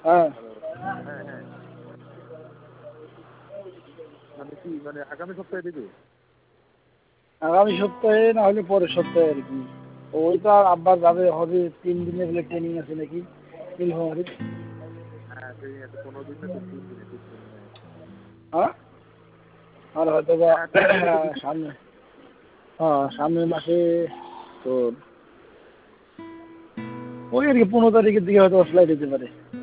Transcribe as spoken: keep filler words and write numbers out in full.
হ্যাঁ হ্যাঁ হ্যাঁ মানে কি মানে আগামী সপ্তাহে দেবে? আগামী সপ্তাহে না হলে পরের সপ্তাহে আর কি। ওইটা আব্বা যাবে হবে তিন দিনের বলে ট্রেনিং আছে নাকি নীলফামারীর। হ্যাঁ ট্রেনিং আছে পনেরো দিন না তিন তিন দিনে ঠিক ট্রেনিং আছে। হ্যাঁ আর হয়তো বা হ্যাঁ তিন দিনে তো দিচ্ছে। সামনে হ্যাঁ সামনের মাসে তোর ওই আর কি পনেরো তারিখের দিকে হয়তো ফ্লাইট হতে পারে।